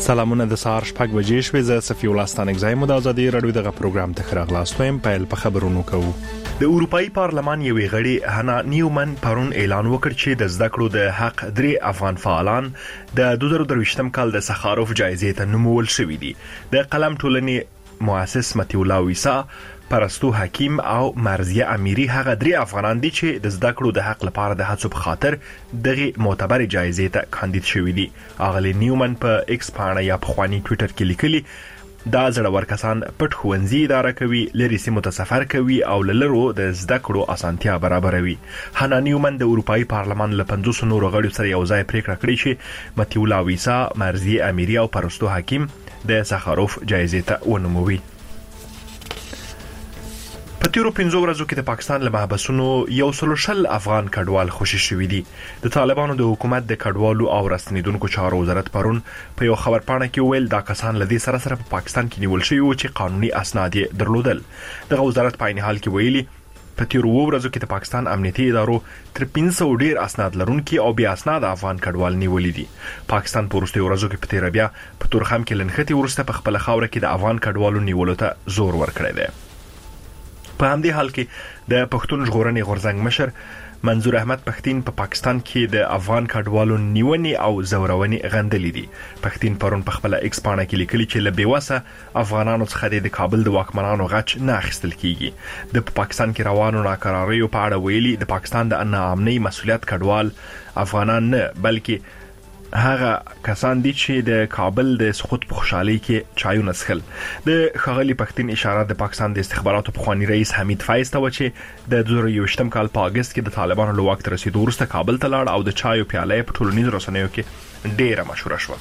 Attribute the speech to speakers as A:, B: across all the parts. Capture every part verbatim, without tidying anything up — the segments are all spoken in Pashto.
A: سلامونه د سهار شپږ بجې شوې. زه صفي الله ستانکزی مو د ازادي رادیو دغه پروګرام ته راغلاست ویم. پیل په خبرونو کوو. د اروپאי پارلمان یوې غړي هانا نیومن پرون اعلان وکړ چې د زده کړو د حق درې افغان فعالان د دوه زره درویشتم کال د سخاروف جایزې ته نومول شوي دي. د قلم ټولنې مؤسس متي الله ویسا، پرستو حکیم او مرزیه امیری هغه درې افغانان دي چې د زده کړو د حق لپاره د هڅو په خاطر دغه معتبر جایزې ته کاندید شوي دي. اغلی نیومن په ایکس باندې یا په خواني ټوئیټر کې لیکلي دا زړور کسان پټ ښوونځي اداره کوي، لري سیمو ته سفر کوي او لرو د زده کړو اسانتیا برابروي. هانا نیومن د اروپאי پارلمان له پنځوس نورو غړو سره یو ځای پریکړه کړې چې متي الله ویسا، مرزیه امیری او پرستو حکیم د سخاروف جایزې ته ونوموي. په تیرو پنځو ورځو کې د پاکستان له محبسونو یو سلو شل افغان کډوال خوشي شوي دي. د طالبانو د حکومت د کډوالو او راستنیدونکو چارو وزارت پرون په یو خبرپاڼه کې ویل دا کسان له دې سره سره په پاکستان کې نیول شوي وو چې قانوني اسناد یې درلودل. دغه وزارت په عین حال کې ویلي په تیرو ورځو کې د پاکستان امنیتي ادارو تر پنځه سوه ډیر اسناد لرونکي او بیا اسناد افغان کډوال نیولې دي. پاکستان په وروستیو ورځو کې په تیر بیا په تورخم کې لنښتې ورسته په خپل خاوره کې د افغان کډوالو نیولو ته زور ورکړی دی. په همدې حال کې د پښتون ژغورنې غورځنګ مشر منظور احمد پښتين په پا پاکستان کې د افغان کډوالو نیونې او زورونې غندلې دي. پښتين پرون په خپل ایکس باندې کې لیکلي چې له بیوسه افغانانو څخه د کابل د واکمنانو غچ نه اخیستل کیږي. د پاکستان کې روانو ناکراریو په اړه ویلي د پاکستان د ناامنۍ مسولیت کډوال افغانان نه بلکې هغه کسان دي چې د کابل د سقوط په خوشحالي کې چایونه څښل. د ښاغلي پښتين اشاره د پاکستان د استخباراتو پخوانی رئیس حمید فیض ته و چې د دوه زره یوویشتم کال په اگست کې د طالبانو له واک ته رسیدو وروسته کابل ته لاړ او د چایو پیاله په ټولنیزو رسنیو کې ډیره مشهوره شوه.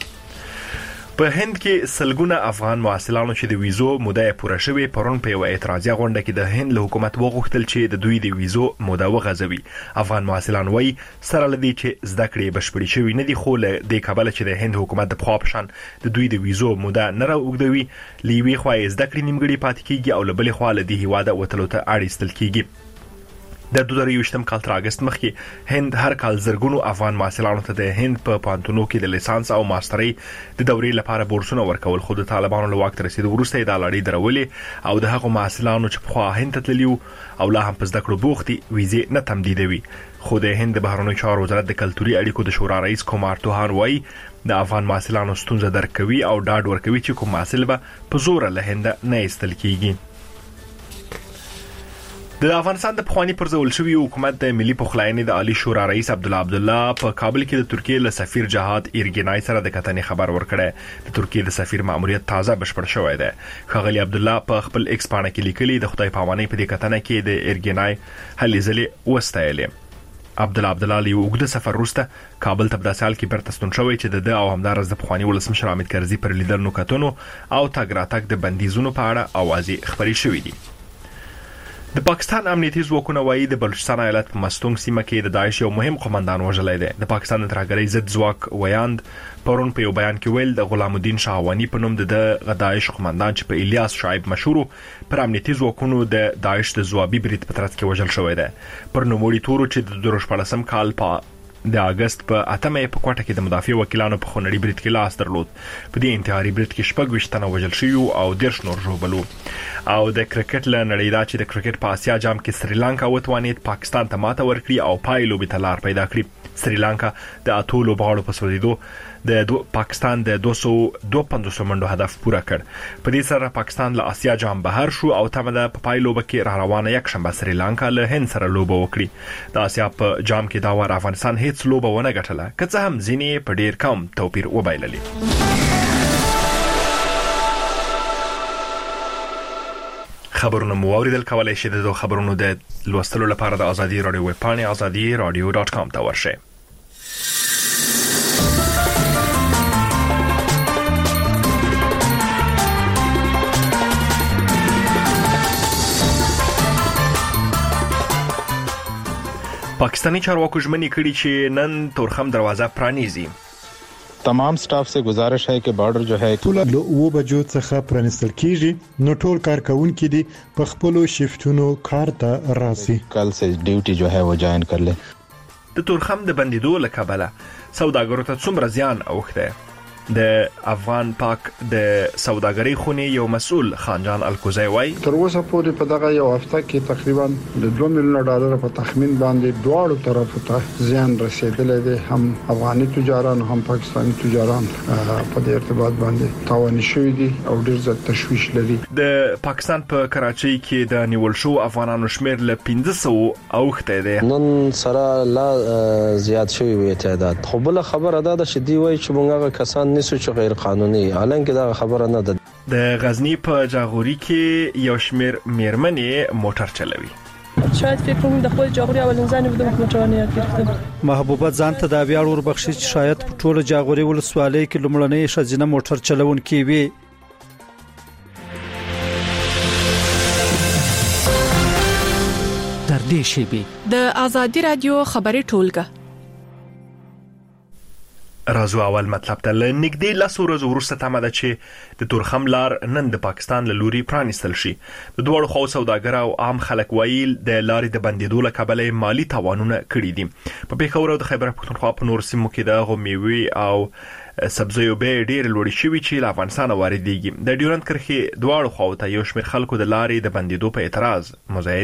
A: په هند کې سلګونه افغان محصلانو چې د ویزو موده پوره شوه پرون په یو اعتراضي غونډه کې د هند له حکومت وغوښتل چې د دوی د ویزو موده وغځوي. افغان محصلان وایي سره لدی چې زده کړې بشپړې شوي نه دي، خو له دې کبله چې د هند حکومت د پخوا په شان د دوی د ویزو موده نه راوږدوي، لیوي خو زده کړې نیمګړې پاتې کیږي او له بلې خوا له دې هیواده وتلو ته اړ ایستل کیږي. د دوه زره یوویشتم کال تر اگست مخکې هند هر کال زرګونو افغان محصلانو ته د هند په پانتونو کې د لیسانس او ماسترۍ د دورې لپاره بورسونه ورکول، خو د طالبانو له واک ته رسیدو وروسته یې دا لړۍ درولې او د هغو محصلانو چې پخوا هند ته تللي او لا هم په زده کړو بوخت دي ویزې نه تمدیدوي. خو د هند د بهرنیو چارو وزارت د کلتوري اړیکو د شورا رئیس کومار توهان وایي د افغان محصلانو ستونزه درک کوي او ډاډ ورکوي چې کوم محصل به په زور له هند نه ایستل کیږي. د افغانستان د پخوانی پرځول شوی حکومت د ملي پخلاینې د عالی شورا رئیس عبدالله عبدالله په کابل کې د ترکیه له سفیر جهاد ایرګنای سره د کتنې خبر ورکړی. د ترکیه د سفیر ماموریت تازه بشپړ شوی دی. ښاغلي عبدالله په خپل ایکس باندې کې لیکلي د خدای پامانۍ په دې کتنه کې د ایرګنای هلې ځلې وستایلې. عبدالله عبدالله له اوږده سفر وروسته کابل ته په داسې حال کې بیرته ستون شوی چې د ده او همدارس د پخواني ولسمشر حامد کرزي پر لیدلو کتنو او تګ راتګ د بندیزونو په اړه اوازې خپرې شوې دي. د پاکستان امنیتي ځواکونه وایي د بلوچستان ایالت په مستونګ سیمه کې د داعش یو مهم قومندان وژلی دی. د پاکستان د ترهګرۍ ضد ځواک ویاند پرون په یو بیان کې ویل د غلام الدین شاهوانی په نوم د داعش قومندان چې په الیاس شعیب مشهور پر امنیتي ځواکونو د داعش د ځوابي برید په ترڅ کې وژل شوی دی. پر نوموړي تورو چې د دوه زره شپاړسم کال په د اگست په اتمه په کوټه کې د مدافع وکیلانو په خونړي برید کې لاس درلود. په دې انتحاري برید کې شپږ ویشت تنه وژل شوي او دېرش نور ژوبل. او د کرکټ له نړۍ دا چې د کرکټ په آسیا جام کې سریلانکا وتوانید پاکستان ته ماته ورکړي او پای لوبې ته لار پیدا کړي. سریلانکا د اتو لوبغاړو په سوځېدو د پاکستان د دوه سوه دوه پنځوس منډو هدف پوره کړ. په دې سره پاکستان له آسیا جام بهر شو او تمه ده په پای لوبه کې را روانه یک شنبه سریلانکا له هند سره لوبه وکړي. د آسیا په جام کې دا ور افغانستان هیڅ لوبه ونه ګټله، که څه هم ځینې په ډیر کم توپیر وبایللي. خبرونه مو اوریدل، کولای شئ د خبرونو د لوستلو لپاره د ازادي رادیو ویب پاڼې ازادي رادیو ډاټ کام ته ورشئ. پاکستانی چارواکو ژمنې کړي چې نن تورخم دروازه پرانیزي.
B: تمام سٹاف سے گزارش ہے کہ بارڈر جو ہے
C: ټول او بجو څخه پرانستل کیږي، نو ټول کارکونکو دي په خپل شیفټونو کار ته راسي.
B: کل سے ډیوټي جو ہے وہ جوائن کر لے.
A: د تورخم د بندیدو له کبله سوداګرو ته څومره زیان اوښته؟ د افغان پاک د سوداګرۍ خونې یو مسؤل خانجان الکوزی وای
D: تر اوسه پورې په دغه یو هفته کې تقریبا د دوه میلیون ډالر په تخمین باندې دواړو طرفو ته زیان رسیدلې ده، هم افغاني تجاران هم پاکستاني تجاران په دې ارتباط باندې تاوان شوي دي او ډیر زیات تشویش لري.
A: د پاکستان په کراچۍ کې د نیول شو افغانانو شمیر له پنځه سوه اوخته ده.
E: نن سره لا زیات شوی وي تعداد. خو بل خبره ده چې دی وای چې موږ کسان نسو چې غیر قانوني، حالانکه دا خبره نه ده.
A: د غزنی په جاغوري کې یو شمیر میرمنې موټر چلوي.
F: شاید فکر کوم د خپل جاغوري اولنځانه بده موټرونه یاد کړم.
G: محبوبه ځان ته د بیا ور بخشي چې شاید په ټوله جاغوري ولسوالۍ کې لمړنۍ شزینه موټر چلون کې وي.
H: در دې شی
I: د آزادي رادیو خبري ټولګه
A: رازو اول مطلب ته لنګدې لاس ورځ ورسته تمه ده چې د تورخم لار نن د پاکستان له لوري پرانیستل شي. د دوړو خو سوداګر او عام خلک ویل د لارې د بندیدو له کبله مالی تاوانونه کړي دي. په پیښور او د خیبر پښتونخوا په نور سیمو کې د غومیوي او سبزیو به ډیر لوړ شوی چې له افغانستان واردېږي. د ډیورند کرښې دوړو خو ته یو شمېر خلکو د لارې د بندیدو په اعتراض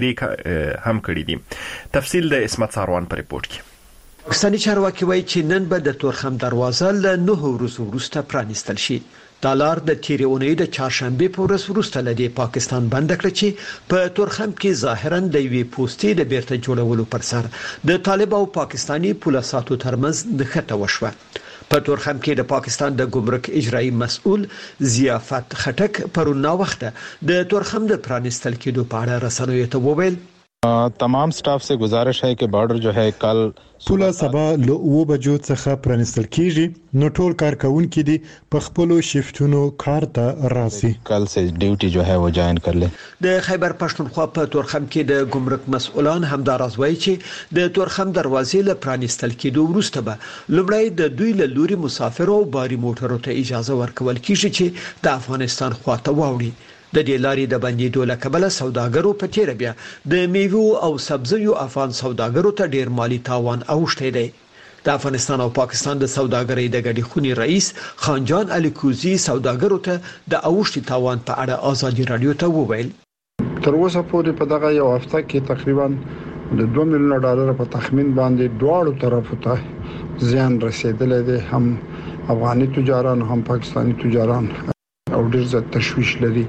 A: مظاهره هم کړې دي. تفصیل د اسمت ساروان په ریپورت کې.
J: پاکستاني چارواکي وایي چې نن به د تورخم دروازه له نه ورځو وروسته پرانیستل شي. د لار د تیرې اونۍ د چهارشنبه په ورځ وروسته لدی پاکستان بند کړ چې په تورخم کې ظاهرا د وی پوسټې د بیرته جوړولو پر سر د طالب او پاکستاني پولیساتو ترمنځ د خټه وشوه. په تورخم کې د پاکستان د ګمرک اجرایی مسؤل ضیافت خټک پرونه وخته د تورخم د پرانیستل کېدو په اړه رسنیو ته وویل
B: تمام स्टाफ से गुजारिश है कि बॉर्डर जो है कल
C: پوله سبا له اوه بجو څخه پرانیستل کیږي. نو ټول کارکونکو دي په خپل شیفتونو کار ته راسي.
B: کل سے ډیوټي جو ہے وہ جوائن کر لے.
J: د خیبر پښتونخوا په تورخم کې د ګمرک مسؤلان همدار ازوي چې د تورخم دروازې له پرانیستل کېدو وروسته به لومړی د دوی له لوري مسافر او باري موټرو ته اجازه ورکول کیږي چې د افغانستان خواته واوړي. د دې لارې د بندیدو له کبله سوداګرو په تیر بیا د میوو او سبزیو افغان سوداګرو ته ډیر مالی تاوان اوښتی دی. د افغانستان او پاکستان د سوداګرۍ د ګډې خونې رئیس خانجان الکوزی سوداګرو ته د اوښتي تاوان په اړه آزادي رادیو ته وویل
D: تر اوسه پورې په دغه یو هفته کې تقریبا د دوه میلیون ډالر په تخمین باندې دواړو طرفو ته زیان رسیدلې ده، هم افغاني تجاران هم پاکستاني تجاران او ډیر زیات تشویش لري.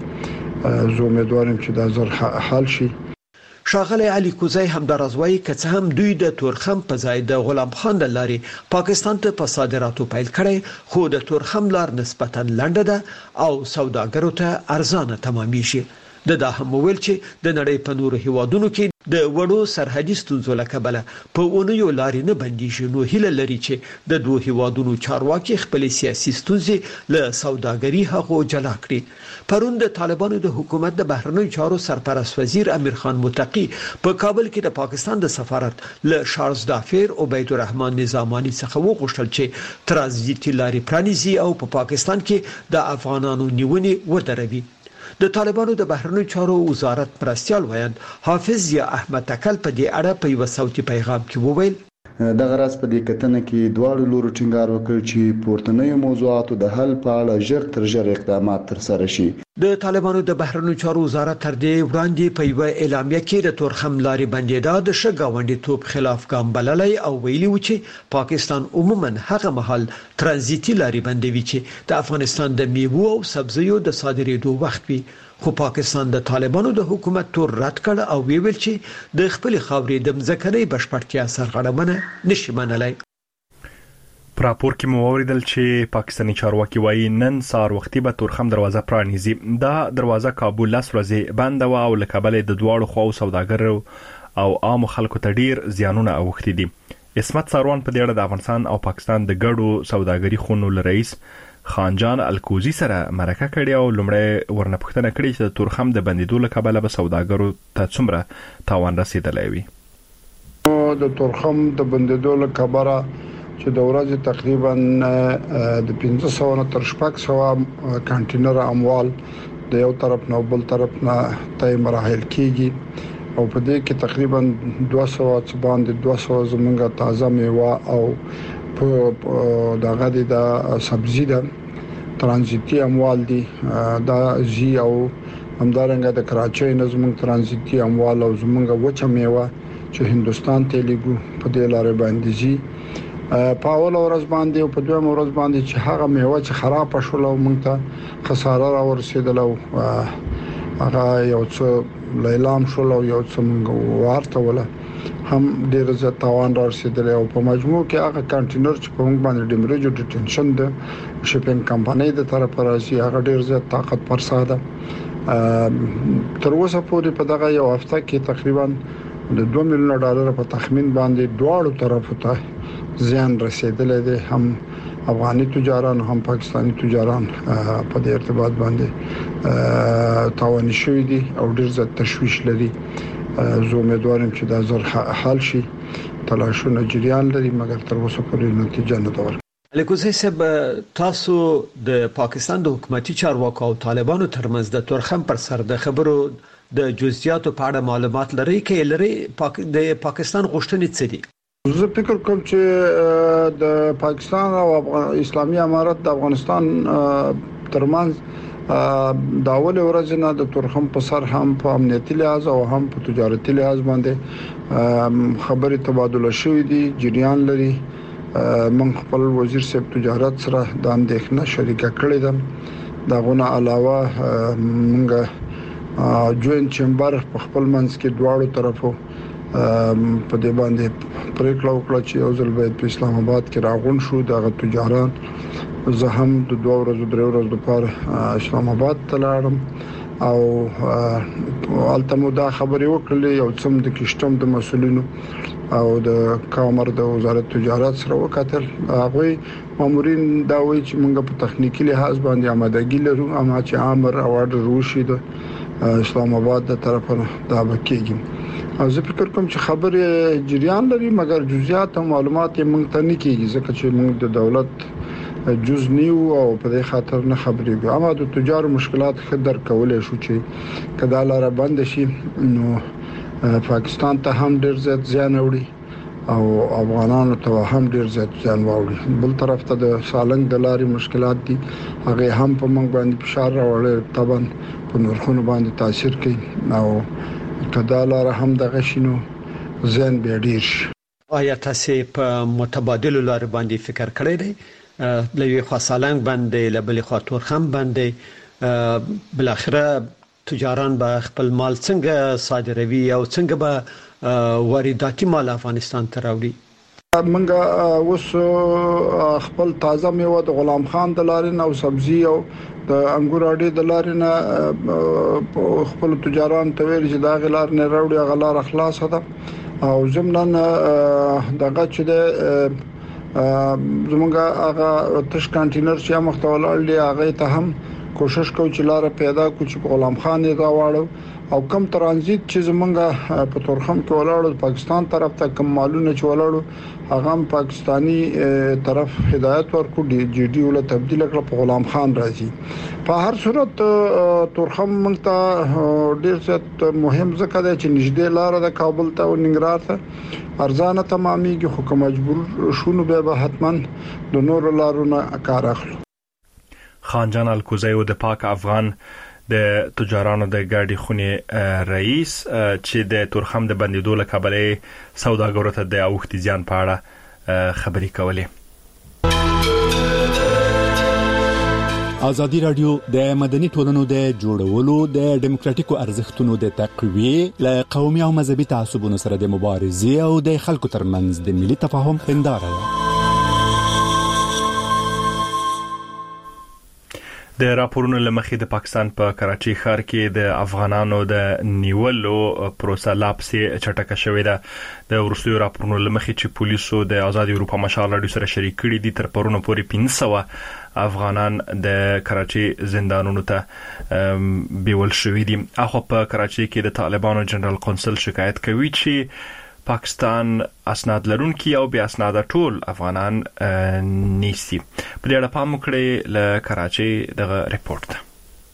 D: زه امیدوارم چې دا زر حل شي.
J: شاغلی علي کوزی هم درازوي کڅ هم دوی د تورخم په ځای د غلام خان د لاري پاکستان ته په صادراتو پیل کړي، خو د تورخم لار نسبتا لنډه ده او سوداګرو ته ارزانه تمامېږي. د دا هم ویل چې د نړۍ په نورو هیوادونو کې د وړو سرحدي ستونزو له کبله په اونیو لارې نه بندیږي. نو هیله لري چې د دوه هیوادونو چارواکي خپل سیاسي ستونزې له سوداګري هغو جلا کړي. پرون د طالبانو د حکومت د بهرنیو چارو سرپرست وزیر امیر خان متقی په کابل کې د پاکستان د سفارت له شارلز دافیر او عبید الرحمن نظامانی څخه وغوښتل چې ترانزیتي لارې پرانیزي او په پاکستان کې د افغانانو نیونې ودروي. د طالبانو د بهرنیو چارو وزارت مرستيال ویاند حافظ یا احمد تکل په دې اړه په یو صوتي پیغام کې وویل
K: دغه راز په دې کتنه کې دواړو لورو ټینګار وکړ چې پورتنیو موضوعاتو د حل په اړه ژر تر ژره اقدامات ترسره شي.
J: د طالبانو د بهرنیو چارو وزارت تر دې وړاندې په یو اعلامیه کې د تورخم لارې بندیدا د شګاونډي توپ خلاف ګام بللی او ویلي و چې پاکستان عموما هغه مهال ترانزیتي لارې بندوي چې د افغانستان د میوو او سبزیو د صادرېدو وخت وي. خو پاکستان د طالبانو د حکومت تور رد کړ او ویل چې د خپل خاورې د مځکنۍ بشپړتیا سرغړونه نشي منلای.
A: پر راپور کې مو اوریدل چې پاکستاني چارواکي وایي نن سار وختي به تورخم دروازه پرانیزي. دا دروازه کابل لاس ورځې بند و او له کابل د دواړو خواو سوداګرو او عام خلکو ته ډیر زیانونه اوښتي دي. اسمت ساروان په دې اړه د افغانستان او پاکستان د ګډو سوداګري خونو رئیس خانجان الکوزی سره مرکه کړې او لومړی ورنه پوښتنه کړې چې د تورخم د بندیدو له کبله به سوداګرو ته څومره تاوان رسیدلی وي.
D: د تورخم د بندیدو له کبله چې د ورځې تقریبا د پنځه سوه نه تر شپږ سوه کانټینر اموال د یو طرف نه بل طرف نه طی مراحل کیږي او په دې کې تقریبا دوه سوه باندې دوه سوه زمونږه تازه میوه او په دغه د سبزی ده ترانزیتي اموال دي دا زی او همدارنګه د کراچۍ نظم ترانزیتي اموال او زمونږ وچه میوه چې هندستان ته لیګو په دې لارې باندې زی په اول ورځ باندې او په دویم ورځ باندې چې هغه میوه چې خراب شول او موږ ته خساره را ورسېدل او هغه یو څه لیلام شول او یو څه موږ ورته ولا هم ډیر زیات تاوان را رسیدل او په مجموع کې هغه کانټینر چې په موږ باندې ډیمریج او ډیټنشن د شپینګ کمپنۍ د طرفه راځي هغه ډیر زیات طاقت پر ساده تر اوسه پورې په دغه یو هفته کې تقریبا د دوه میلیون ډالر په تخمین باندې دواړو طرفو ته زیان رسیدلی دی هم افغاني تجاران هم پاکستاني تجاران په دې ارتباط باندې تاوان شوی دي او ډیر زیات تشویش لري زه امیدوارم چې دا زر حل شي تلاشونه جریان لري مګر تر اوسه پورې نتیجه نه ده ورکړې.
J: الکوزي صاحب تاسو د پاکستان د حکومتي چارواکو او طالبانو ترمنځ د تورخم پر سر د خبرو د جزئیاتو په اړه معلومات لري کې لري پاک د پاکستان غوښتنې څه دي؟
D: زه فکر کوم چې د پاکستان او اسلامي امارت د افغانستان ترمنځ د اول ورځ نه د تورخم په سر هم په امنیتي لحاظ او هم په تجارتي لحاظ باندې خبري تبادله شوې دي جریان لري. من خپل وزیر صاحب تجارت سره د اندېښنه شریکه کړې ده. داغونه علاوه موږ جوینټ چمبر په خپل منځ کې دواړو طرفو په دې باندې پریکړه وکړه چې یو ځل باید په اسلام آباد کې راغون شو دغه تجاران زه هم د دوه ورځې درې ورځې لپاره اسلام آباد ته لاړم او التمو دا خبرې وکړلې یو څم د کشتم د مسولینو او د کامر د وزارت تجارت سره وکتل هغه مامورین دا وایي چې موږ په تخنیکی لحاظ باندې آمادګي لرو اما چې امر او اورډر روشي د اسلام آباد د طرفه دا وکیږي. زه فکر کوم چې خبره جریان لري مګر جزئیات او معلومات یې موږ ته نه کیږي ځکه چې موږ د دولت جز نیو او په دې خاطر نه خبرېږو اما د تجار مشکلات خدر کولای شو چې کدا لاره بند شي نو پاکستان ته هم ډیر زیات زیان وړي او افغانانو ته هم ډیر زیات زیان وړي. بل طرف ته د سالنګ د لارې مشکلات دي هغه هم په موږ باندې فشار راوړي طبعا په نورخونو باندې تاثیر کوي او کدا لاره هم د غشینو زیان به ډیر شي.
J: آیا تاسو په متبادل لار باندې فکر کړی دی؟ لوی خاصالنګ باندې لبل خاطر هم باندې بل اخره تجاران به خپل مال څنګه صادروي او څنګه به وارداتي مال افغانستان ته راوړي؟
D: منګه اوس خپل تازه میوه د غلام خان د لارې او سبزی او د انګور اډې د لارې نه خپل تجاران ته ویل چې دا غلار نه راوړي غلار خلاص ده او زمنن دغه چې د زمونږه هغه تش کانټینر چې مختول دی هغه ته هم کوشش کوو چې لار پیدا کو چې غلام خان یې راوړو او کم ترانزیت چې زمونږه په تورخم کې ولاړو پاکستان طرف ته کم مالونه چې ولاړو هغه پاکستانی طرف هدایت ورکو ډي جی ډي ول تبديل کړ په غلام خان راځي. په هر صورت تورخم موږ ته ډیر څه مهم ځکه دی چې نږدې لار د کابل ته او ننګرهار ته ارزانه تمامېږي خو کوم مجبور شونو به حتما د نور لارونو کار اخلو.
A: خان جان الکوزی د پاک افغان د تجارانو د ګاډي خونې رئیس چې د تورخم د بندیدو له کبلې سوداګرو ته د اوښتي ځان په اړه خبرې کولې.
H: ازادي رادیو د مدني ټولنو د جوړولو د ډیموکراتیکو ارزښتونو د تقویې له قومي او مذهبي تعصبونو سره د مبارزې او د خلکو ترمنځ د ملي تفاهم هنداره ده.
A: د راپورونو لمخې د پاکستان په کراچي ښار کې د افغانانو د نیولو پروسه لا پسې چټکه شوې ده. د ورسوي راپورونو لمخې چې پولیسو د آزاد اروپا مشال رادیو سره شریک کړي دي تر پرونه پورې پنځه سوه افغانان د کراچي زندانونو ته بیول شوي دي. اخو په کراچي کې د طالبانو جنرال قونسل شکایت کوي چې پاکستان اسناد لرونکي او بیا اسناد ټول افغانان نیسي. په دې اړه پام وکړئ له کراچي دغه ریپورت ته.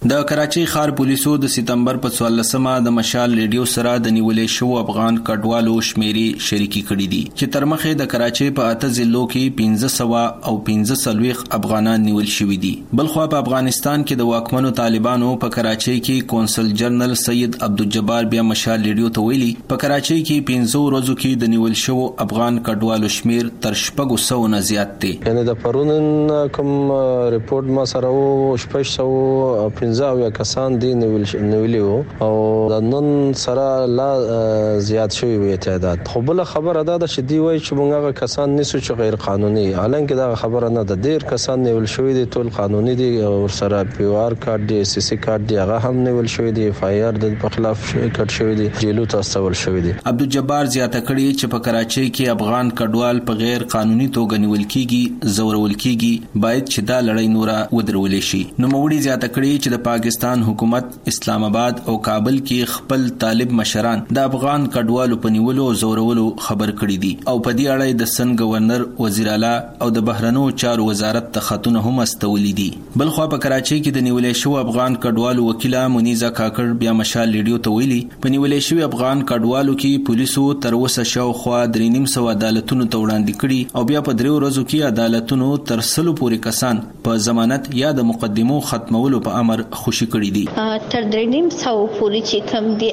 L: د کراچۍ ښار پولیسو د سپتمبر په څوارلسمه د مشال ریډیو سره د نیولې شو افغان کډوالو شمیرې شریکي کړې دي چې تر مخه د کراچۍ په اته ضلعو کې پنځه سوه او پنځه څلوېښت افغانان نیول شوي دي. بلخوا په افغانستان کې د واکمنو طالبانو په کراچۍ کې کونسل جنرال سید عبدالجبار بیا مشال ریډیو ته ویلي په کراچۍ کې پنځه ورځو کې د نیول شو افغان کډوالو شمیر تر شپږو سوو نه زیات دی.
E: یعنی د پرون کوم ریپورت ما سره وو شپږ سوه پنځه اویا کسان دي نیولي وو او د نن سره لا زیات شوي وي تعداد. خو بله خبره دا ده چې دوی وایي چې موږ هغه کسان نیسو چې غیر قانوني، حالانکه دا خبره نه ده. ډېر کسان نیول شوي دي، ټول قانوني دي، ورسره پی او آر کارت دی، سی سی کارت دی، هغه هم نیول شوي دي، اف آی آر د په خلاف کټ شوي دي، جیلو ته استول شوي دي.
L: عبدالجبار زیاته کړې چې په کراچۍ کې افغان کډوال په غیر قانوني توګه نیول کیږي، زورول کیږي، باید چې دا لړۍ نوره ودرولې شي. نوموړي زیاته کړې چې د پاکستان حکومت اسلام آباد او کابل کې خپل طالب مشران د افغان کډوالو په نیولو او زورولو خبر کړي دي او په دې اړه د سن گورنر، وزیر اعلی او د بهرنیو چارو وزارت ته خطونه هم استولي دي. بلخوا په کراچۍ کې د نیولې شو افغان کډوالو وکیله منیزه کاکړ بیا مشال ریډیو ته ویلي په نیولې شوی افغان کډوالو کې پولیسو تر اوسه شاوخوا درې نیم سوه عدالتونو ته وړاندې کړي او بیا په دریو ورځو کې عدالتونو تر سلو پورې کسان په ضمانت یا د مقدمو ختمولو په امر خوشي کړي دي.
M: تر درې نیم سوه پورې چې کوم دي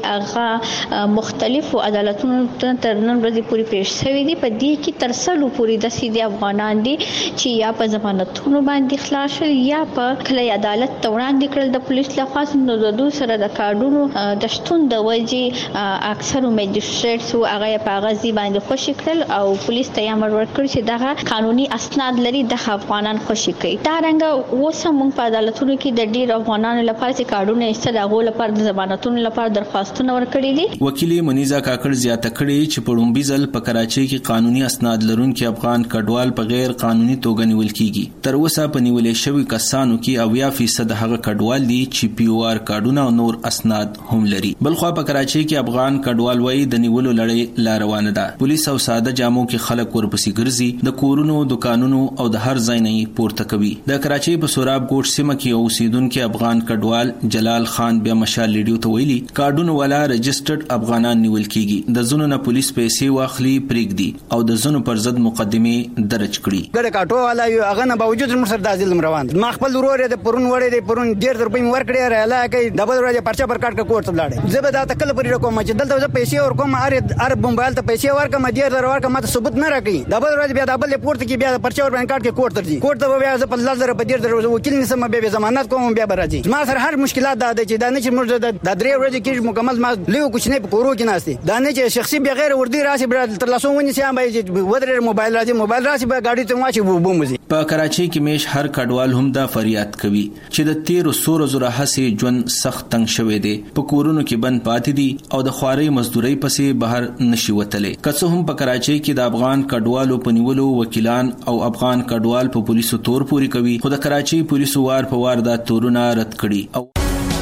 M: هغه مختلفو عدالتونو ته تر نن ورځې پورې پیښ شوي دي. په دې کې تر سلو پورې د سیدي افغانان دي چې یا په ضمانتونو باندې خلاص شول یا په کلي عدالت ته وړاندې کړل د پولیس لخوا. نو د دوی سره د کارډونو د شتون د وجې اکثرو میجسټریټس هغه په هغه ځای باندې خوشي کړل او پولیس ته یې امر ورکړ چې دغه قانوني اسناد لري د افغانان خوشي کوي. دا رنګه اوس هم په عدالتونو کې د ډیر افغانانو لپاره چې کارډونه ایستل هغو لپاره د ضمانتونو لپاره درخواستونه ورکړي دي.
L: وکیل منیزه کاکړ زیاته کړې چې په لومبي ځل په کراچۍ کې قانوني اسناد لرونکي افغان کډوال په غیر قانوني توګه نیول کیږي. تر اوسه په نیولې شوی کسانو کې اویا فیصد هغه کډوال دي چې پی او آر کارډونه او نور اسناد هم لري. بلخوا په کراچۍ کې افغان کډوال وایي د نیولو لړۍ لا روانه ده. پولیس او ساده جامو کې خلک ورپسې ګرځي، د کورونو، دکانونو او د هر ځای نه پورته کوي. د کراچۍ په سوراب ګوټ سیمه کې اوسیدونکو افغان کډوال جلال خان بیا مشال ریډیو ته ویلي کارډونه والا رجسټرډ افغانان نیول کیږي، د زونو نه پولیس پیسې واخلي پرېږدي او د زونو پر ضد مقدمه درج کړي.
N: ګډه کاټو والا یو هغه نه باوجود موږ سره د ظلم روان دي. ما خپل ورور د پرون وړې د پرون ډیر در په مور کړی رااله کوي د بل ورځ پرچا پر کاټ کوټ ته لاړې. زه به دا تکل پرې کوم چې دلته زه پیسې ور کوم ار ار موبایل ته پیسې ورکم ډیر در ورکم ماته ثبوت نه راکړي. د بل ورځ بیا د بل پورت کې بیا پرچا ور باندې کاټ کې کوټ ته ځي. کوټ ته بیا زه په لږ زره په ډیر در وکیل نسم بیا ضمانت کوم بیا راځي. ما سره هر مشکلات دا چې دا نه چې موږ د درې ورځې کې مکمل ما لیو کوچنی په کورو کې ناشتي دا نه چې شخصي بیا غیر وردی راشي تر لاسو ونی سم به ودر موبایل راځي موبایل راشي به گاډي ته واچي وبو مزي.
L: په کراچۍ کې میش هر کډوال هم دا فریاد کوي چې د تیر سور زره هسې ژوند سخت تنگ شوی دی، په کورونو کې بند پاتې دي او د خواري مزدوري پسې بهر نشي وتلې. که څه هم په کراچۍ کې د افغان کډوالو په نیولو وکیلان او افغان کډوال په پولیسو تور پوری کوي، خو د کراچۍ پولیسو وار په وار دا تورونه رد کړي. او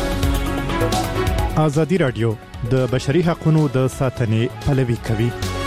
O: ازادي رادیو د بشري حقوقو د ساتنې پلوي کوي.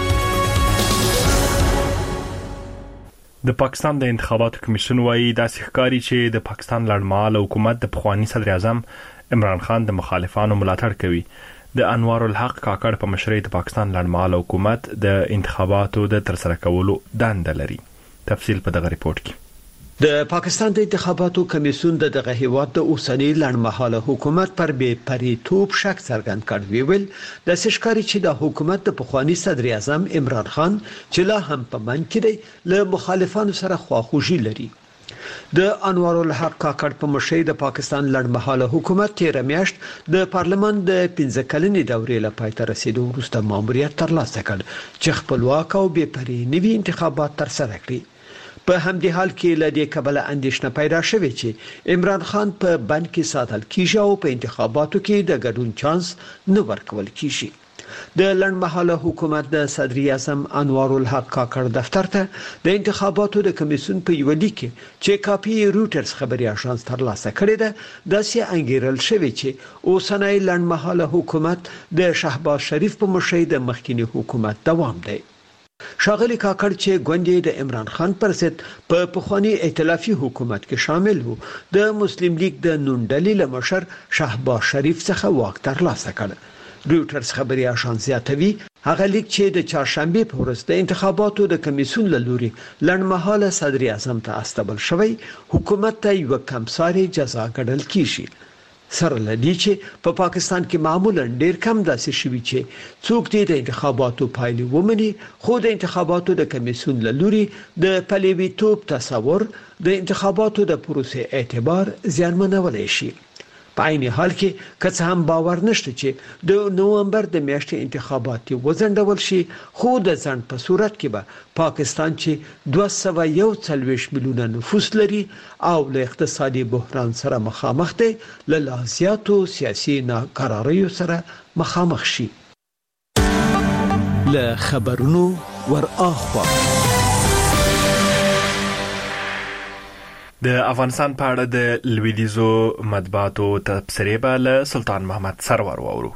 A: د پاکستان د انتخاباتو کمیشن وايي دا ښکاري چې د پاکستان لړمحاله حکومت د پخوانی صدر اعظم عمران خان د مخالفانو ملاتړ کوي. د انوار الحق کاکړ په مشرۍ د پاکستان لړمحاله حکومت د انتخاباتو د ترسره کولو دنده لري. تفصیل په دغه ریپورت کې.
J: د پاکستان د انتخاباتو کمیسیون د دغه هیواد د اوسنی لړمحاله حکومت پر بې پریتوب شک څرګند کړ. ویل د سشکاري چې د حکومت د پخوانی صدر اعظم عمران خان چې لا هم په من کې دی له مخالفانو سره خواخوږي لري. د انوار الحق کاکړ په مشرۍ د پاکستان لړمحاله حکومت تیر میاشت د پارلمان د پنځه کلنې دورې لپاره تر رسیدو وروسته ماموریت ترلاسه کړ چې خپلواک او بې پرې نوي انتخابات ترسره کړي. په همدې حال کې له دې کبله اندېښنه پیدا شوې چې عمران خان په بند کې ساتل کیږي او په انتخاباتو کې د ګډون چانس نه ورکول کیږي. د لړمحاله حکومت د صدر اعظم انوار الحق کاکړ دفتر ته د انتخاباتو د کمیسیون په یو لیک چې کاپی روټرز خبري اژانس ترلاسه کړې ده داسې انګیرل شوی چې اوسنۍ لړمحاله حکومت د شهباز شریف په مشرۍ د مخکینی حکومت دوام دی. شاغلی کاکړ چې ګوندې د عمران خان پر ضد په پخوانی ائتلافي حکومت کې شامل وو د مسلم لیگ د نونډلې لمشر شهباز شریف څخه واک ترلاسه کړ. رويټرز خبري اژانس زیاتوي هغه لیگ چې د چهارشنبه په ورځ د انتخاباتو د کمیسیون له لوري لړمحاله صدر اعظم ته استبل شوی حکومت ته یو کمساري جزا ګڼل کیږي. سره لدی چې په پا پاکستان کې معمولا ډیر کم داسې شوي چې څوک دې د انتخاباتو پایلې ومني، خو د انتخاباتو د کمیسیون له لوري د پلیویتوب تصور د انتخاباتو د پروسې اعتبار زیانمنولی شي. په عین حال کې که څه هم باور نشته چې د نومبر د میاشتې انتخابات وځنډول شي، خو د ځنډ په صورت کې به پاکستان چې دوه سوه یو څلوېښت میلیونه نفوس لري او له اقتصادي بحران سره مخامخ دی، له لا زیاتو سیاسي ناکراریو سره مخامخ شي.
P: له خبرونو ور اخوا
A: د افغانستان په اړه د لویدیزو مطبوعاتو تبصرې به له سلطان محمد سرور واورو.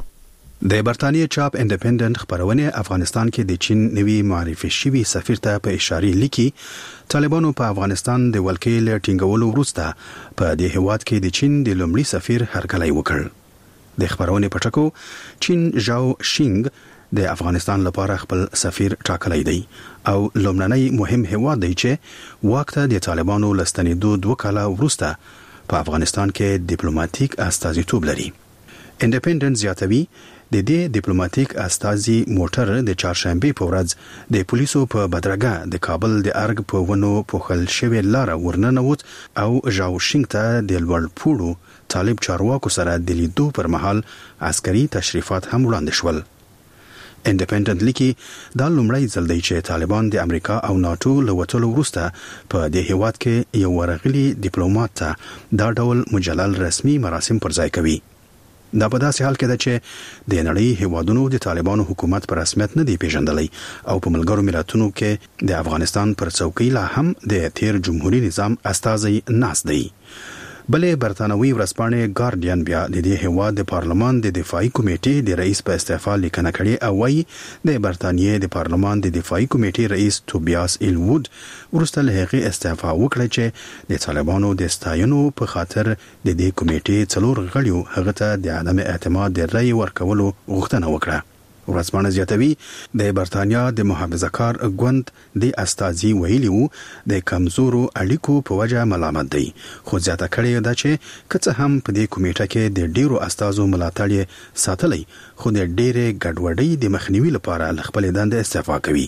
Q: د برتانیې چاپ انډیپندنت خبرونه افغانستان کې د چین نوي معرفي شوی سفیر ته په اشاره لیکي طالبانو په افغانستان د ولکې له ټینګولو وروسته په دې هیواد کې د چین د لومړي سفیر هرکلی وکړ. د خبرونه په ټکو چین ژاو شینګ د افغانستان لپاره خپل سفیر ټاکلی دی او لومړنی مهم هیواد دی چې واک ته د طالبانو لستنیدو دوه کاله وروسته په افغانستان کې ډیپلوماټیک استازیتوب لري. انډیپندنت زیاتوي د دې ډیپلوماټیک استازي موټر د چهارشنبه په ورځ د پولیسو په بدرګه د کابل د ارګ په ونو پوښل شوی لار ورننوت او ژاو شینګ ته د لوړ پوړو طالب چارواکو سره د لیدو پر مهال عسکري تشریفات هم وړاندې شول. انډیپندنت لیکي دا لومړی ځل دی چې طالبان د امریکا او ناتو له وټلو وروسته په دې هیواد کې یو ورغلي ډیپلوماټ ته دا ډول مجلل رسمي مراسم پر ځای کوي. دا په داسې حال کې ده چې د نړۍ هیوادونو د طالبانو حکومت په رسمیت نه دی پیژندلی او په ملګرو ملتونو کې د افغانستان پر څوکۍ لا هم د تیر جمهوریت نظام استازي ناست دی. بلې برتانوي ورځپاڼې ګارډین بیا د دې هیواد د پارلمان د دفاعي کمیټې د رئیس په استعفا لیکنه کړې او وايي د برتانیې د پارلمان د دفاعي کمیټې رئیس توبیاس ایلوود وروسته له هغې استعفا وکړه چې د طالبانو د ستاینو په خاطر د دې کمیټې څلور غړیو هغه ته د عدم اعتماد د رأی ورکولو غوښتنه وکړه. ورځپاڼه زیاتوي د برتانیا د محافظه‌کار ګوند د استازي ویلي وو د کمزورو اړیکو په وجه ملامت دی، خو زیاته کړې ده چې که څه هم په دې کمیټه کې د ډیرو استازو ملاتړ ساتلی، خو د ډیرې ګډوډۍ د مخنیوي لپاره له خپلې دندې استعفا کوي.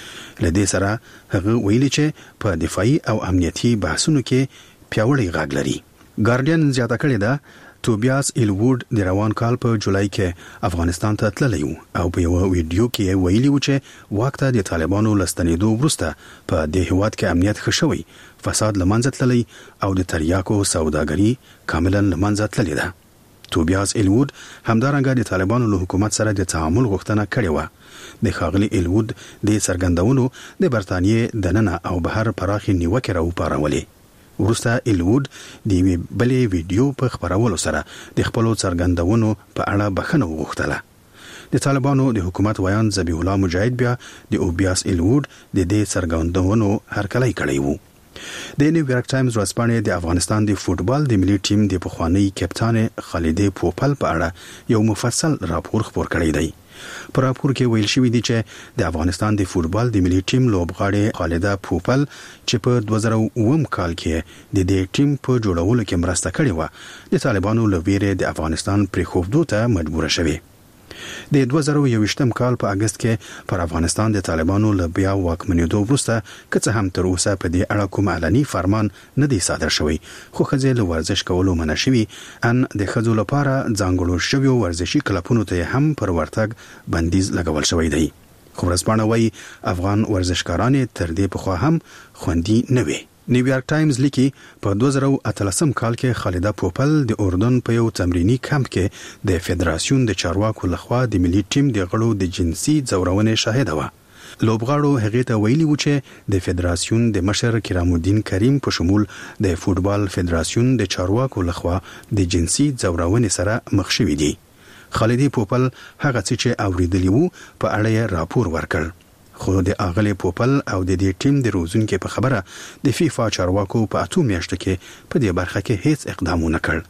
Q: له دې سره هغه ویلي چې په دفاعي او امنیتي بحثونو کې پیاوړی غږ لري. ګارډین زیاته کړې ده توبیاس ایلوود د روان کال په جولای کې افغانستان ته تللی و او په یو ویډیو کې ویلي و چې واک ته د طالبانو لستنیدو وروسته په دې هیواد کې امنیت ښه شوی، فساد له منځه تللی او د تریاکو سوداګري کاملا له منځه تللی ده. توبیاس ایلوود همدارنګه د طالبانو له حکومت سره د تعامل غوښتنه کړې وه. د ښاغلي ایلوود د څرګندونو د برتانیې دننه او بهر پراخې نیوکې راوپارولې. وروسته ایلوود د یوې بلې ویډیو په خپرولو سره د خپلو څرګندونو په اړه بخښنه وغوښتله. د طالبانو د حکومت ویان ذبیح الله مجاهد بیا د اوبیاس ایلوود د دې څرګندونو هرکلی کړی وو. د نیویارک ټایمز ورځپاڼې د افغانستان د فوټبال د ملي ټیم د پخوانی کپتان خالد پوپل په اړه یو مفصل راپور خپور کړی دی. په راپور کې ویل شوی دی چې د افغانستان د فوټبال د ملي ټیم لوبغاړې خالده پوپل چې په دوه زره اووه کال کې د دې ټیم په جوړولو کې مرسته کړې و، د طالبانو له ویرې د افغانستان پرېښودو ته مجبوره شوې. د دوه زره یوویشتم کال په اگست کې پر افغانستان د طالبانو له بیا واکمنېدو وروسته که څه هم تر اوسه په دې اړه کوم علني فرمان نه دی صادر شوی، خو ښځې له ورزش کولو منع شوي ان د ښځو لپاره ځانګړو شویو ورزشي کلبونو ته هم پر ورتګ بندیز لګول شوی دی. خو ورځپاڼه وایي افغان ورزشکاران تر دې پخوا هم خوندي نه وي. نیویارک ټایمز لیکي په دوه زره اتلسم کال کې خالده پوپل د اردن په یو تمرینی کمپ کې د فدراسیون د چارواکو لخوا د ملي ټیم د غړو د جنسي ځورونې شاهده وه. لوبغاړو هغې ته ویلي و چې د فدراسیون د مشر کرام الدین کریم په شمول د فوټبال فدراسیون د چارواکو لخوا د جنسي ځورونې سره مخ شوي دي. خالد پوپل هغه څه چې اوریدلی وو په اړه راپور ورکړ. خو د اغلی پوپل او د دې ټیم د روزونکو په خبره د فیفا چارواکو په اته میاشتو کې په دې برخه کې هیڅ اقدام ونه کړ.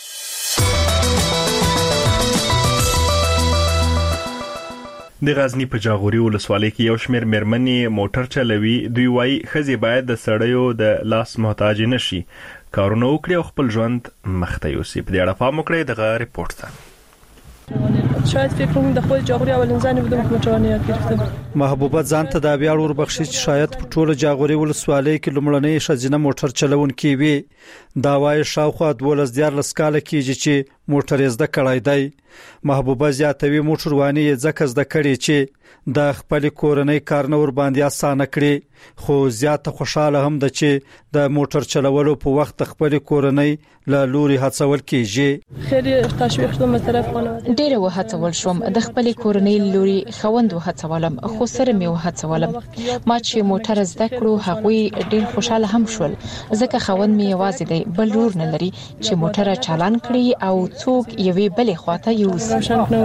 A: د غزنی په جاغوري ولسوالۍ کې یو شمېر مېرمنې موټر چلوي. دوی وايي ښځې باید د سړیو د لاس محتاج نشي، کارونه وکړي او خپل ژوند مخته یوسي. په دې اړه پام وکړئ دغه ریپورت ته.
F: شاید فکر کنم در خود جاغوری اولین زنی بودم که موټران یاد گرفتم.
G: محبوبه ځان ته دا بیا ور بخشي چې شاید په ټوله جاغوري ولسوالۍ کې لومړنۍ ښځینه موټر چلونکې وي. دا وايي شاوخوا دولس دیارلس کاله کېږي چې موټر یې زده کړی دی. محبوبه زیاتوي موټرواني یې ځکه زده کړې چې د خپل کورنۍ کارونه ور باندې اسانه کړي، خو زیاته خوشاله هم ده چې د موټر چلولو په وخت خپل کورنۍ له لوري هڅول کېږي.
F: خیلی تشویق شدم از طرف خانواده.
R: ډېر وهڅول شوم د خپل کورنۍ لوري خوند وهڅولم، خو سره مې وهڅولم. ما چې موټر زده کړو هغوی ډېر خوشاله هم شول، ځکه خوند مې یوازې دی، بل رور نه لري چې موټر چالان کړي او څوک یوې بلې خواته یوسي.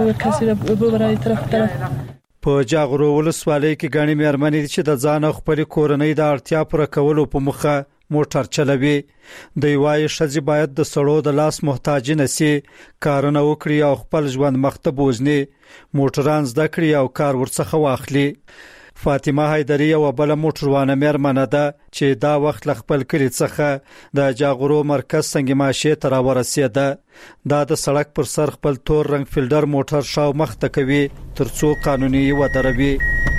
G: په جاغورو ولسوالۍ کې ګڼې مېرمنې چې د ځان او خپل کورنۍ د اړتیا پوره کولو په موخه موټر چلوي. دوی وايي ښځې باید د سړو د لاس محتاج نه سي، کارونه وکړي او خپل ژوند مخته بوځني، موټران زده کړي او کار ورڅخه واخلي. فاطمه حیدری یو بل موټروانه مېرمنه ده چې دا وخت ل خپل کلی څخه د جاغورو مرکز څنګه ماشه تر ورسېده. دا د سړک پر سر خپل تور رنگ فیلډر موټر شاو مخته کوي ترڅو قانوني ودروي.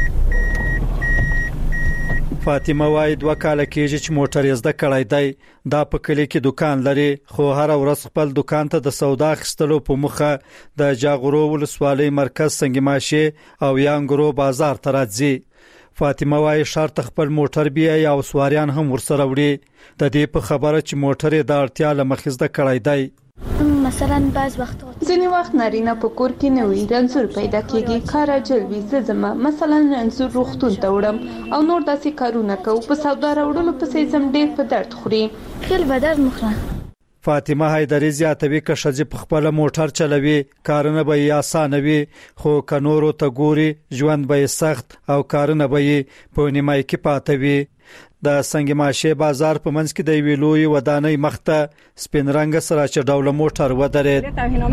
G: فاطمه وايي دوه کال کېږي چې موټر یې زده کړی دی. دا په کلی کې دکان لري، خو هر ورځ خپل دکان ته د سودا اخیستلو په مخه د جاغورو ولسوالۍ مرکز څنګه ماشه او یانګرو بازار ته راځي. فاطمه وايي شرط خپل موټر بیا یا سواریان هم ورسره وړي. د دې په خبره چې موټر یې د اړتیا له مخې زده کړی دی.
S: مثلا بعض وخت
T: ځینې وخت نارینه په کور کې نه وي، رنځور پیدا کېږي، کار اجل وي، زه ځم مثلا رنځور روغتون ته وړم او نور داسې کارونه کوو، په سودا راوړلو پسې ځم، ډېر په درد خوري.
S: خیلی به درد مخوره.
G: فاطمه حیدری زیاتوي که ښځې په خپل موټر چلوي کارونه به یې اسانه وي، خو که نورو ته ګوري ژوند به یې سخت او کارونه به یې په نیمایي کې پاته وي. د سنگ ماشه بازار په منځ کې د یوې لوی ودانۍ مخته سپین رنګ سره چې ډول موټر ودرېد.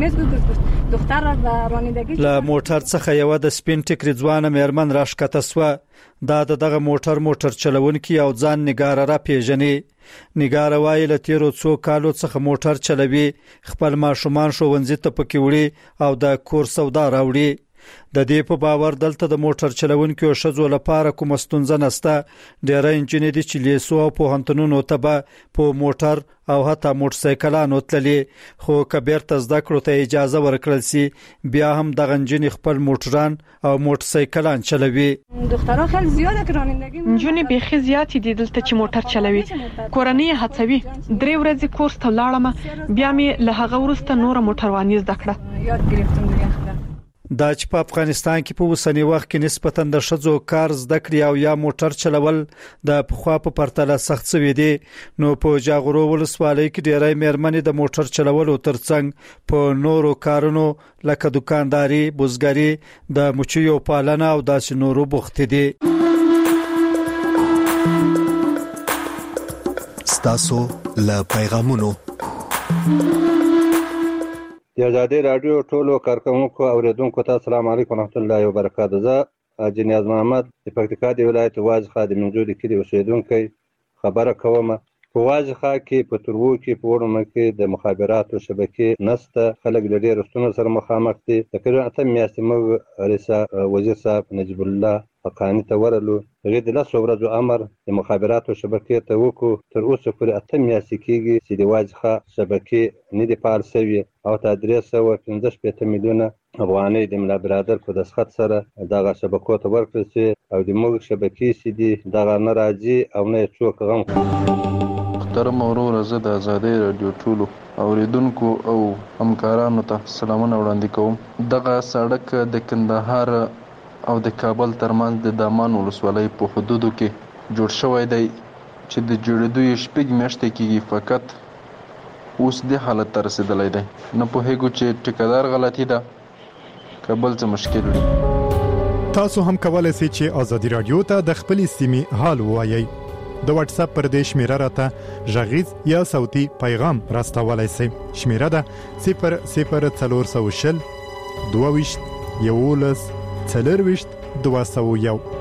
G: له موټر څخه یو د سپین ټیکری ځوانه مېرمن راښکته سوه. دا دغه موټر موټر چلونکي او ځان نګاره را پیژني. نګاره وايي له تیرو څو کالو څخه موټر چلوي، خپل ماشومان ښوونځي ته پکې وړي او د کور سودا راوړي. د دې په باور دلته د موټر چلونکو ښځو لپاره کوم ستونزه نشته. ډېر انجینر دي چې لیسو او پوهنتونونو ته به په موټر او حتی موټر سایکلانو تللي، خو که بیرته زده کړو ته اجازه ورکړل سي بیا هم د انجینر خپل موټران او موټر سایکلان چلوي.
U: دخترها خیلی زیاده که رانندگی
V: نجونې بیخي زیاتې دي دلته چې موټر چلوي. کورنۍ هڅوي. درې ورځې کورس ته لاړم، بیا مې له هغه وروسته نور موټرواني زده کړه.
U: یاد گرفتم دیگه.
G: دا چې په افغانستان کې په اوسنی وخت کې نسبتاً د ښځو کار زده کړې او یا موټر چلول د پخوا په پرتله سخت شوي دي، نو په جاغورو ولسوالۍ کې ډېری مېرمنې د موټر چلولو ترڅنګ په نورو کارونو لکه دکانداري، بزګري، د مچیو پالنه او داسې نورو بوختې دي.
P: ستاسو له پیغامونو
W: د آزادي رادیو ټولو کارکونکو او اوریدونکو ته السلام علیکم ورحمت الله وبرکاته. زه حاجي نیاز محمد د پکتیکا د ولایت واجخه د منځو د کلي اوسیدونکی خبره کوم. په واجخه کې په ترو کې په وړمه کې د مخابراتو شبکې نسته، خلک له ډېرو ستونزو سره مخامخ دي. تقریبا اته میاشتې موږ رئیس وزیر صاحب نجیب الله حقانی ته ورلو، هغې د لسو ورځو امر د مخابراتو شبکې ته وکړو. تر اوسه پورې اته میاشتې کېږي چې د واجخه شبکې نه دي فعال شوي او ته درې سوه پنځه شپېته میلیونه افغانۍ د ملا برادر په دستخط سره دغه شبکو ته ورکړل شوې او د موږ شبکې چې دي دغه نه راځي او نه یې څوک غم کوي.
X: محترم وروره، زه د آزادۍ راډیو ټولو اوریدونکو او همکارانو ته سلامونه وړاندې کوم. دغه سړک د کندهار او د کابل ترمنځ د دامان ولسوالۍ په حدودو کې جوړ شوی دی چې د جوړېدو یې شپږ میاشتې کېږي، فقط اوس دې حالت ته رسېدلی دی. نه پوهېږو چې ټیکهدار غلطي ده که بل څه مشکل وي.
O: تاسو هم کولای شئ چې ازادي رادیو ته د خپل سیمې حال ووایئ. د واتس اپ پر دې شمیره راته غږیز یا صوتي پیغام راستولای شئ. شمیره ده صفر صفر څلور سوه شل دوه ویشت یولس څلور ویشت دوه سوه یو.